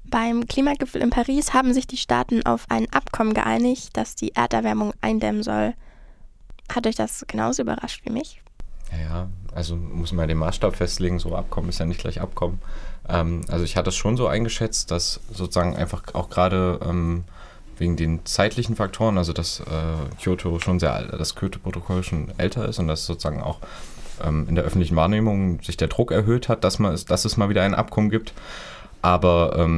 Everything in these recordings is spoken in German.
Beim Klimagipfel in Paris haben sich die Staaten auf ein Abkommen geeinigt, das die Erderwärmung eindämmen soll. Hat euch das genauso überrascht wie mich? Ja, also muss man ja den Maßstab festlegen, so Abkommen ist ja nicht gleich Abkommen. Also ich hatte es schon so eingeschätzt, dass sozusagen einfach auch gerade wegen den zeitlichen Faktoren, also dass das Kyoto-Protokoll schon älter ist und dass sozusagen auch in der öffentlichen Wahrnehmung sich der Druck erhöht hat, dass es mal wieder ein Abkommen gibt. Aber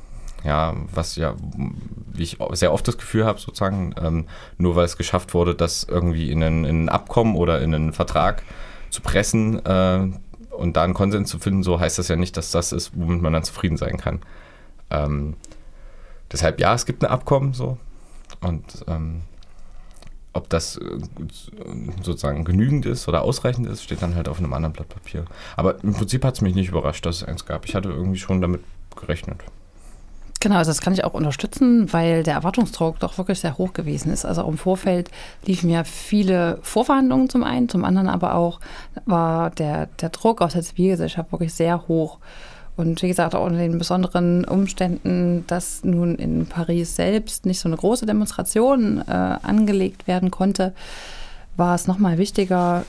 wie ich sehr oft das Gefühl habe, sozusagen, nur weil es geschafft wurde, das irgendwie in ein Abkommen oder in einen Vertrag zu pressen und da einen Konsens zu finden, so heißt das ja nicht, dass das ist, womit man dann zufrieden sein kann. Deshalb, ja, es gibt ein Abkommen so und ob das sozusagen genügend ist oder ausreichend ist, steht dann halt auf einem anderen Blatt Papier. Aber im Prinzip hat es mich nicht überrascht, dass es eins gab. Ich hatte irgendwie schon damit gerechnet. Genau, also das kann ich auch unterstützen, weil der Erwartungsdruck doch wirklich sehr hoch gewesen ist. Also im Vorfeld liefen ja viele Vorverhandlungen zum einen, zum anderen aber auch war der Druck aus der Zivilgesellschaft wirklich sehr hoch. Und wie gesagt, auch unter den besonderen Umständen, dass nun in Paris selbst nicht so eine große Demonstration angelegt werden konnte, war es nochmal wichtiger,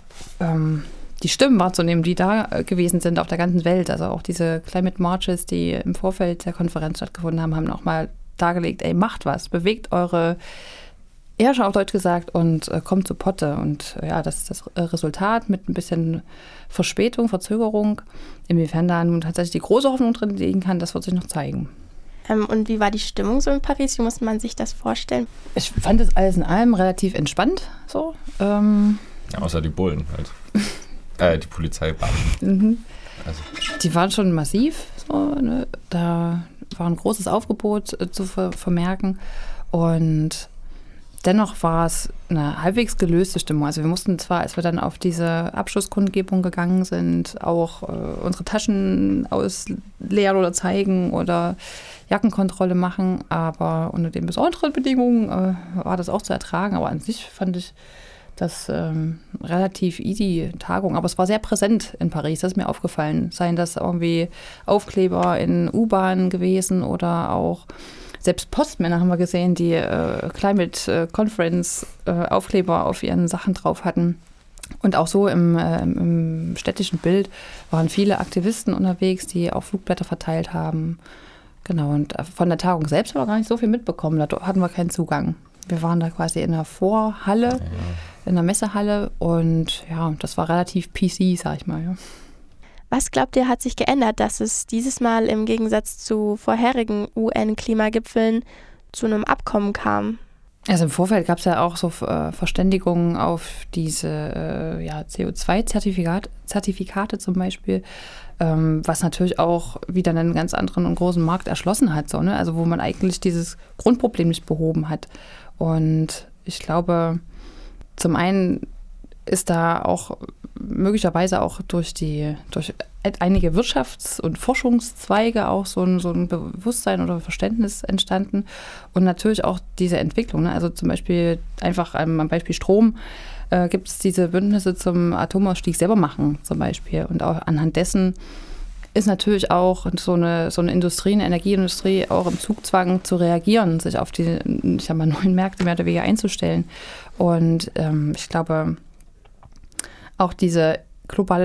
die Stimmen wahrzunehmen, die da gewesen sind auf der ganzen Welt. Also auch diese Climate Marches, die im Vorfeld der Konferenz stattgefunden haben, haben nochmal dargelegt, macht was, bewegt eure Herrscher auf Deutsch gesagt und kommt zu Potte. Und ja, das ist das Resultat mit ein bisschen Verspätung, Verzögerung. Inwiefern da nun tatsächlich die große Hoffnung drin liegen kann, das wird sich noch zeigen. Und wie war die Stimmung so in Paris? Wie muss man sich das vorstellen? Ich fand es alles in allem relativ entspannt. So. Ja, außer die Bullen halt. Die Polizeibeamten. Also. Die waren schon massiv. So, ne? Da war ein großes Aufgebot zu vermerken. Und dennoch war es eine halbwegs gelöste Stimmung. Also wir mussten zwar, als wir dann auf diese Abschlusskundgebung gegangen sind, auch unsere Taschen ausleeren oder zeigen oder Jackenkontrolle machen, aber unter den besonderen Bedingungen war das auch zu ertragen. Aber an sich fand ich das relativ easy Tagung. Aber es war sehr präsent in Paris, das ist mir aufgefallen. Seien das irgendwie Aufkleber in U-Bahnen gewesen oder auch selbst Postmänner haben wir gesehen, die Climate Conference Aufkleber auf ihren Sachen drauf hatten. Und auch so im städtischen Bild waren viele Aktivisten unterwegs, die auch Flugblätter verteilt haben. Genau, und von der Tagung selbst haben wir gar nicht so viel mitbekommen. Da hatten wir keinen Zugang. Wir waren da quasi in der Vorhalle, in der Messehalle und ja, das war relativ PC, sag ich mal. Ja. Was glaubt ihr, hat sich geändert, dass es dieses Mal im Gegensatz zu vorherigen UN-Klimagipfeln zu einem Abkommen kam? Also im Vorfeld gab es ja auch so Verständigungen auf diese CO2-Zertifikate zum Beispiel, was natürlich auch wieder einen ganz anderen und großen Markt erschlossen hat, so, ne? Also wo man eigentlich dieses Grundproblem nicht behoben hat. Und ich glaube, zum einen ist da auch möglicherweise auch durch einige Wirtschafts- und Forschungszweige auch so ein Bewusstsein oder Verständnis entstanden und natürlich auch diese Entwicklung. Ne? Also zum Beispiel einfach am Beispiel Strom gibt es diese Bündnisse zum Atomausstieg selber machen zum Beispiel und auch anhand dessen ist natürlich auch so eine Industrie, eine Energieindustrie auch im Zugzwang zu reagieren, sich auf die, ich sag mal, neuen Märkte mehr oder weniger einzustellen. Und ich glaube, auch diese globale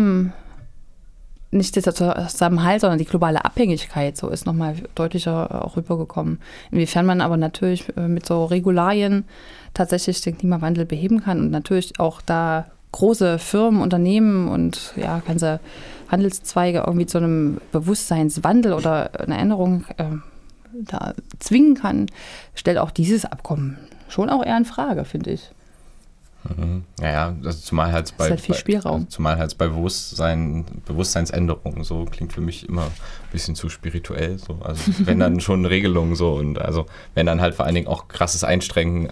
nicht dieser Zusammenhalt, sondern die globale Abhängigkeit, so ist nochmal deutlicher auch rübergekommen. Inwiefern man aber natürlich mit so Regularien tatsächlich den Klimawandel beheben kann und natürlich auch da große Firmen, Unternehmen und ja, ganze Handelszweige irgendwie zu einem Bewusstseinswandel oder einer Änderung da zwingen kann, stellt auch dieses Abkommen schon auch eher in Frage, finde ich. Naja, also zumal halt bei Bewusstseinsänderungen, so klingt für mich immer ein bisschen zu spirituell. So. Also wenn dann schon Regelungen so und also wenn dann halt vor allen Dingen auch krasses Einschränken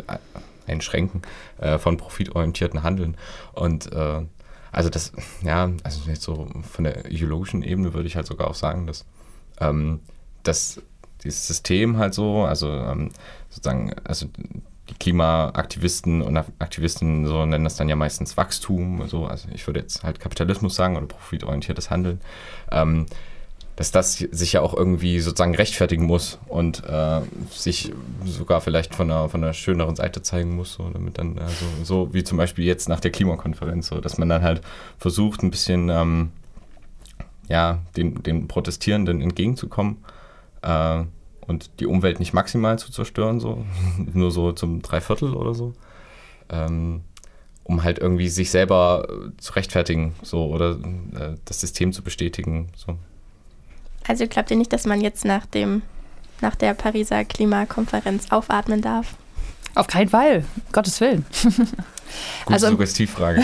von profitorientierten Handeln. Und also das, ja, also jetzt so von der ideologischen Ebene würde ich halt sogar auch sagen, dass dieses System halt so, sozusagen, die Klimaaktivisten und Aktivistinnen so nennen das dann ja meistens Wachstum, so, also ich würde jetzt halt Kapitalismus sagen oder profitorientiertes Handeln, das sich ja auch irgendwie sozusagen rechtfertigen muss und sich sogar vielleicht von einer schöneren Seite zeigen muss, so, damit dann so wie zum Beispiel jetzt nach der Klimakonferenz, so, dass man dann halt versucht, ein bisschen den Protestierenden entgegenzukommen und die Umwelt nicht maximal zu zerstören, so nur so zum 3/4 oder so, um halt irgendwie sich selber zu rechtfertigen, so, oder das System zu bestätigen, so. Also glaubt ihr nicht, dass man jetzt nach der Pariser Klimakonferenz aufatmen darf? Auf keinen Fall, Gottes Willen. Gute Suggestivfrage.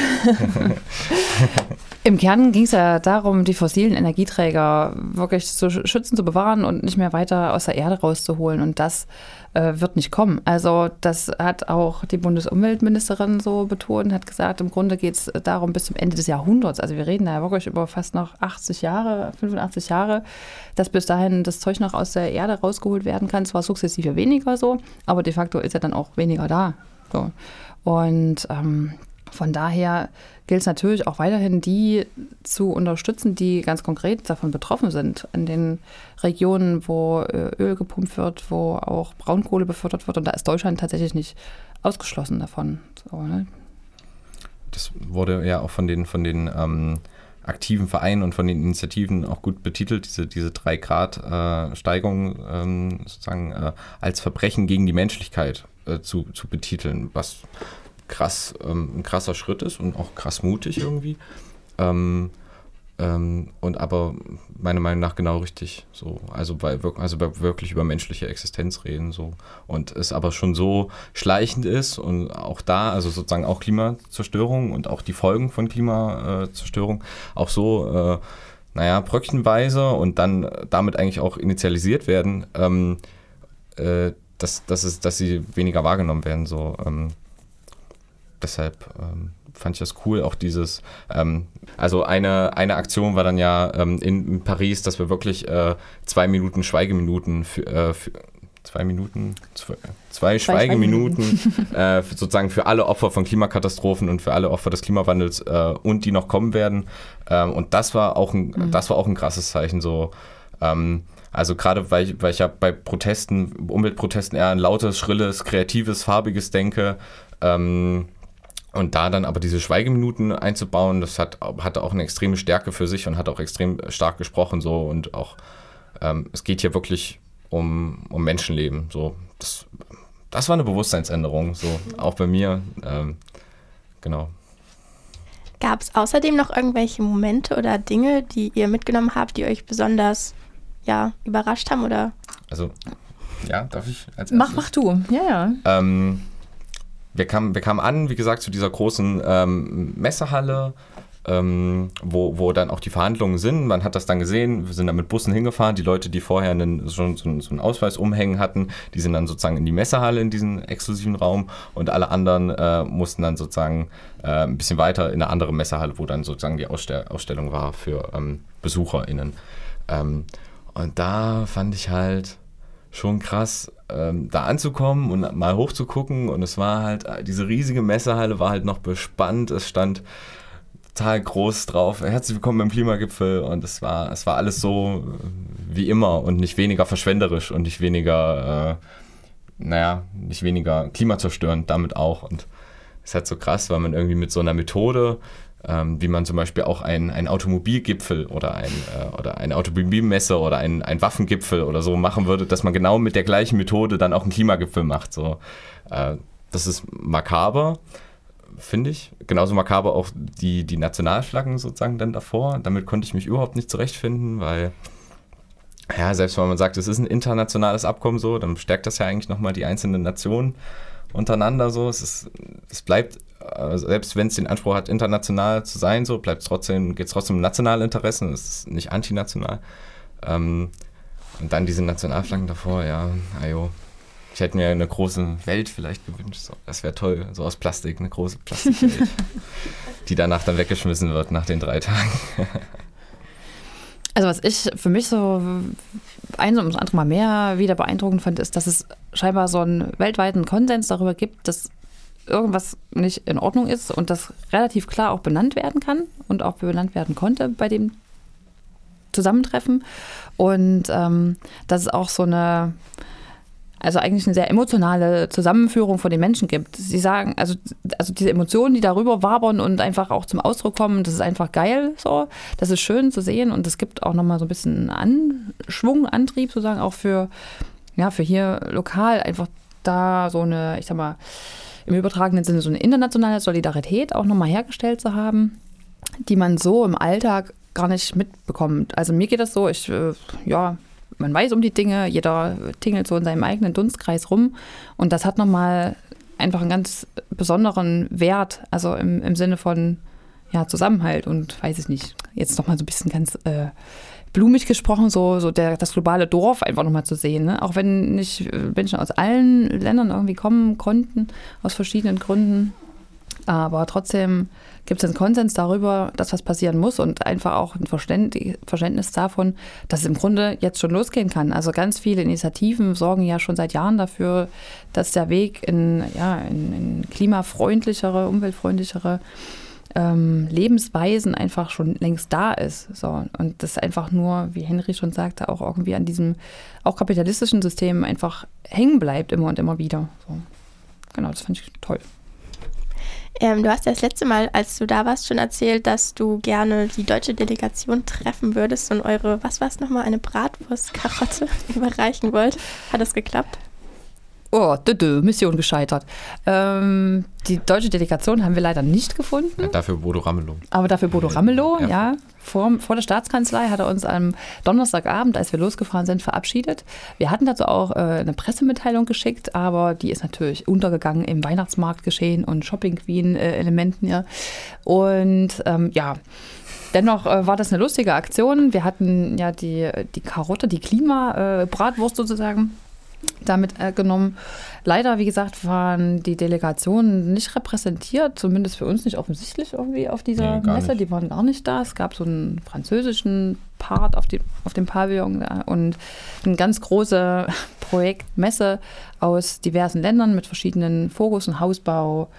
Im Kern ging es ja darum, die fossilen Energieträger wirklich zu schützen, zu bewahren und nicht mehr weiter aus der Erde rauszuholen. Und das wird nicht kommen. Also das hat auch die Bundesumweltministerin so betont, hat gesagt, im Grunde geht es darum bis zum Ende des Jahrhunderts. Also wir reden da ja wirklich über fast noch 85 Jahre, dass bis dahin das Zeug noch aus der Erde rausgeholt werden kann. Zwar sukzessive weniger so, aber de facto ist ja dann auch weniger da. So. Und von daher gilt es natürlich auch weiterhin, die zu unterstützen, die ganz konkret davon betroffen sind. In den Regionen, wo Öl gepumpt wird, wo auch Braunkohle befördert wird. Und da ist Deutschland tatsächlich nicht ausgeschlossen davon. So, ne? Das wurde ja auch von den aktiven Vereinen und von den Initiativen auch gut betitelt, diese 3 Grad Steigerung sozusagen als Verbrechen gegen die Menschlichkeit zu betiteln, was ein krasser Schritt ist und auch krass mutig irgendwie. Und aber meiner Meinung nach genau richtig. So, also wirklich über menschliche Existenz reden. So. Und es aber schon so schleichend ist und auch da, also sozusagen auch Klimazerstörung und auch die Folgen von Klimazerstörung auch so, bröckchenweise und dann damit eigentlich auch initialisiert werden, dass sie weniger wahrgenommen werden. So, deshalb fand ich das cool, auch dieses, also eine Aktion war dann ja in Paris, dass wir wirklich 2 Minuten Schweigeminuten zwei Schweigeminuten sozusagen für alle Opfer von Klimakatastrophen und für alle Opfer des Klimawandels und die noch kommen werden. Und das war auch ein krasses Zeichen, so. Also gerade, weil ich ja bei Umweltprotesten eher ein lautes, schrilles, kreatives, farbiges denke, und da dann aber diese Schweigeminuten einzubauen, das hatte auch eine extreme Stärke für sich und hat auch extrem stark gesprochen, so, und auch es geht hier wirklich um Menschenleben, so. Das war eine Bewusstseinsänderung, so, auch bei mir, genau. Gab es außerdem noch irgendwelche Momente oder Dinge, die ihr mitgenommen habt, die euch besonders überrascht haben, oder? Also, ja, darf ich als erstes? Mach du, ja. Wir kamen an, wie gesagt, zu dieser großen Messehalle, wo dann auch die Verhandlungen sind. Man hat das dann gesehen, wir sind dann mit Bussen hingefahren. Die Leute, die vorher schon so einen Ausweis umhängen hatten, die sind dann sozusagen in die Messehalle, in diesen exklusiven Raum, und alle anderen mussten dann sozusagen ein bisschen weiter in eine andere Messehalle, wo dann sozusagen die Ausstellung war für BesucherInnen. Und da fand ich halt schon krass, da anzukommen und mal hochzugucken, und es war halt, diese riesige Messehalle war halt noch bespannt, es stand total groß drauf, herzlich willkommen beim Klimagipfel, und es war alles so wie immer und nicht weniger verschwenderisch und nicht weniger klimazerstörend damit auch, und es ist halt so krass, weil man irgendwie mit so einer Methode, wie man zum Beispiel auch ein Automobilgipfel oder eine Automobilmesse oder ein Waffengipfel oder so machen würde, dass man genau mit der gleichen Methode dann auch einen Klimagipfel macht. So. Das ist makaber, finde ich. Genauso makaber auch die Nationalflaggen sozusagen dann davor. Damit konnte ich mich überhaupt nicht zurechtfinden, weil selbst wenn man sagt, es ist ein internationales Abkommen so, dann stärkt das ja eigentlich nochmal die einzelnen Nationen untereinander so. Es bleibt, selbst wenn es den Anspruch hat, international zu sein, so geht es trotzdem um nationale Interessen, es ist nicht antinational. Und dann diese Nationalflaggen davor, ich hätte mir eine große Welt vielleicht gewünscht, so. Das wäre toll, so aus Plastik, eine große Plastikwelt, die danach dann weggeschmissen wird nach den 3 Tagen. Also was ich für mich so ein und das andere Mal mehr wieder beeindruckend fand, ist, dass es scheinbar so einen weltweiten Konsens darüber gibt, dass irgendwas nicht in Ordnung ist und das relativ klar auch benannt werden kann und auch benannt werden konnte bei dem zusammentreffen. Und dass es auch so eigentlich eine sehr emotionale Zusammenführung von den Menschen gibt. Sie sagen, also diese Emotionen, die darüber wabern und einfach auch zum Ausdruck kommen, das ist einfach geil so. Das ist schön zu sehen und es gibt auch nochmal so ein bisschen Anschwung, Antrieb sozusagen auch für hier lokal einfach da so eine, ich sag mal, im übertragenen Sinne so eine internationale Solidarität auch nochmal hergestellt zu haben, die man so im Alltag gar nicht mitbekommt. Also mir geht das so, man weiß um die Dinge, jeder tingelt so in seinem eigenen Dunstkreis rum und das hat nochmal einfach einen ganz besonderen Wert, also im Sinne von Zusammenhalt und weiß ich nicht, jetzt nochmal so ein bisschen ganz blumig gesprochen, so das globale Dorf einfach nochmal zu sehen, ne? Auch wenn nicht Menschen aus allen Ländern irgendwie kommen konnten, aus verschiedenen Gründen, aber trotzdem gibt es einen Konsens darüber, dass was passieren muss und einfach auch ein Verständnis davon, dass es im Grunde jetzt schon losgehen kann. Also ganz viele Initiativen sorgen ja schon seit Jahren dafür, dass der Weg in klimafreundlichere, umweltfreundlichere Lebensweisen einfach schon längst da ist. So. Und das einfach nur, wie Henry schon sagte, auch irgendwie an diesem auch kapitalistischen System einfach hängen bleibt immer und immer wieder. So. Genau, das fand ich toll. Du hast ja das letzte Mal, als du da warst, schon erzählt, dass du gerne die deutsche Delegation treffen würdest und eure, was war es nochmal, eine Bratwurstkarotte überreichen wollt. Hat das geklappt? Oh, Mission gescheitert. Die deutsche Delegation haben wir leider nicht gefunden. Ja, dafür Bodo Ramelow. Aber dafür Bodo Ramelow, ja. Vor der Staatskanzlei hat er uns am Donnerstagabend, als wir losgefahren sind, verabschiedet. Wir hatten dazu auch eine Pressemitteilung geschickt, aber die ist natürlich untergegangen im Weihnachtsmarktgeschehen und Shopping Queen-Elementen. Ja. Und dennoch war das eine lustige Aktion. Wir hatten ja die Karotte, die Klima-Bratwurst sozusagen, damit genommen. Leider, wie gesagt, waren die Delegationen nicht repräsentiert, zumindest für uns nicht offensichtlich irgendwie auf dieser Messe. Die waren gar nicht da. Es gab so einen französischen Part auf dem Pavillon und eine ganz große Projektmesse aus diversen Ländern mit verschiedenen Fokussen, Hausbau,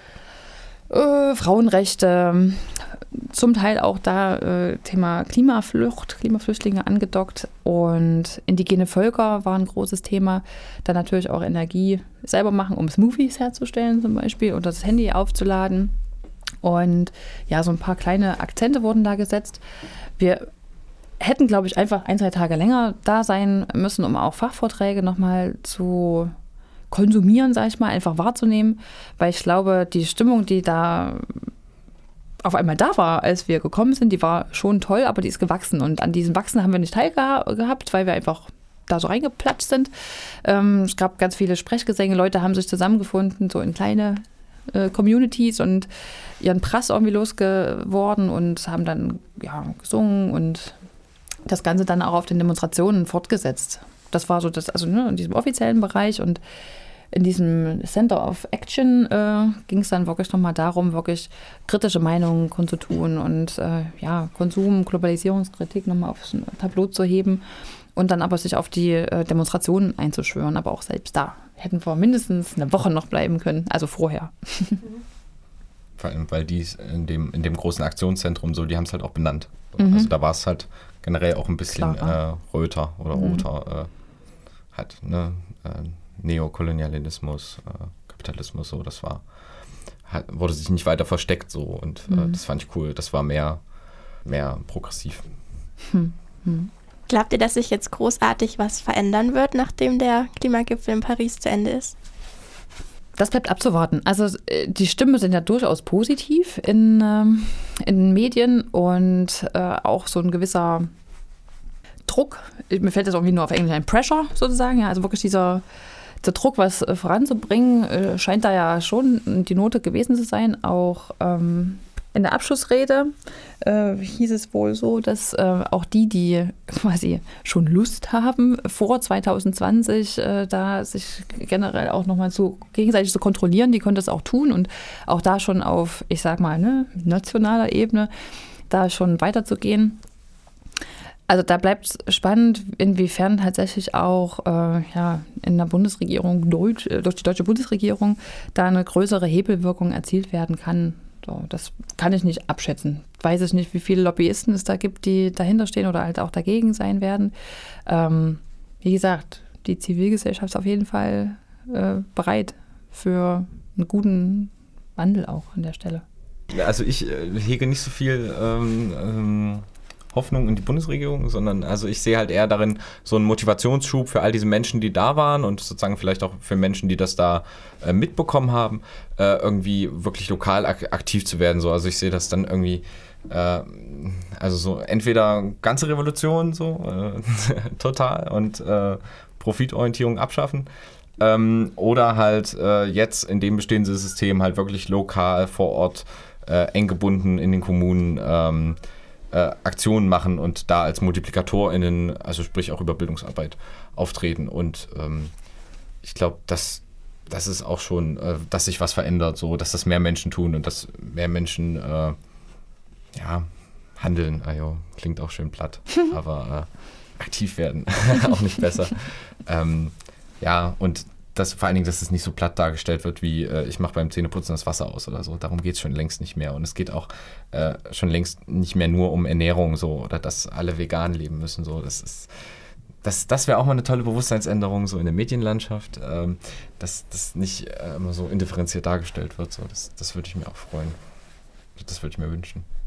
Frauenrechte, zum Teil auch da Thema Klimaflüchtlinge angedockt und indigene Völker war ein großes Thema. Dann natürlich auch Energie selber machen, um Smoothies herzustellen zum Beispiel und das Handy aufzuladen. Und so ein paar kleine Akzente wurden da gesetzt. Wir hätten, glaube ich, einfach 1-2 Tage länger da sein müssen, um auch Fachvorträge nochmal zu konsumieren, sage ich mal, einfach wahrzunehmen, weil ich glaube, die Stimmung, die da auf einmal da war, als wir gekommen sind, die war schon toll, aber die ist gewachsen und an diesem Wachsen haben wir nicht teilgehabt, weil wir einfach da so reingeplatscht sind. Es gab ganz viele Sprechgesänge, Leute haben sich zusammengefunden, so in kleine Communities und ihren Prass irgendwie losgeworden und haben dann gesungen und das Ganze dann auch auf den Demonstrationen fortgesetzt. Das war so das, in diesem offiziellen Bereich und in diesem Center of Action ging es dann wirklich nochmal darum, wirklich kritische Meinungen kundzutun und Konsum, Globalisierungskritik nochmal aufs Tableau zu heben und dann aber sich auf die Demonstrationen einzuschwören. Aber auch selbst da hätten wir mindestens eine Woche noch bleiben können, also vorher. Vor allem, weil die in dem großen Aktionszentrum so, die haben es halt auch benannt. Also da war es halt generell auch ein bisschen röter oder roter. Neokolonialismus, Kapitalismus, so, das wurde sich nicht weiter versteckt so und das fand ich cool. Das war mehr progressiv. Glaubt ihr, dass sich jetzt großartig was verändern wird, nachdem der Klimagipfel in Paris zu Ende ist? Das bleibt abzuwarten. Also die Stimmen sind ja durchaus positiv in den Medien und auch so ein gewisser Druck. Mir fällt das irgendwie nur auf Englisch ein Pressure sozusagen. Ja, also wirklich dieser Druck, was voranzubringen, scheint da ja schon die Note gewesen zu sein. Auch in der Abschlussrede hieß es wohl so, dass auch die quasi schon Lust haben, vor 2020 da sich generell auch nochmal gegenseitig zu kontrollieren, die können das auch tun und auch da schon auf, ich sag mal, nationaler Ebene da schon weiterzugehen. Also da bleibt es spannend, inwiefern tatsächlich auch in der Bundesregierung, durch die deutsche Bundesregierung, da eine größere Hebelwirkung erzielt werden kann. So, das kann ich nicht abschätzen. weiß ich nicht, wie viele Lobbyisten es da gibt, die dahinter stehen oder halt auch dagegen sein werden. Wie gesagt, die Zivilgesellschaft ist auf jeden Fall bereit für einen guten Wandel auch an der Stelle. Also ich hege nicht so viel Hoffnung in die Bundesregierung, sondern also ich sehe halt eher darin so einen Motivationsschub für all diese Menschen, die da waren und sozusagen vielleicht auch für Menschen, die das da mitbekommen haben, irgendwie wirklich lokal aktiv zu werden. So. Also ich sehe das dann irgendwie also so entweder ganze Revolution so total und Profitorientierung abschaffen oder halt jetzt in dem bestehenden System halt wirklich lokal vor Ort eng gebunden in den Kommunen Aktionen machen und da als MultiplikatorInnen, also sprich auch über Bildungsarbeit auftreten. Und ich glaube, das ist auch schon, dass sich was verändert, so, dass das mehr Menschen tun und dass mehr Menschen handeln. Also, klingt auch schön platt, aber aktiv werden, auch nicht besser. Und das, vor allen Dingen, dass es nicht so platt dargestellt wird, wie ich mache beim Zähneputzen das Wasser aus oder so. Darum geht es schon längst nicht mehr. Und es geht auch schon längst nicht mehr nur um Ernährung so oder dass alle vegan leben müssen. So. Das wäre auch mal eine tolle Bewusstseinsänderung so in der Medienlandschaft, dass das nicht immer so indifferenziert dargestellt wird. So. Das würde ich mir auch freuen. Das würde ich mir wünschen.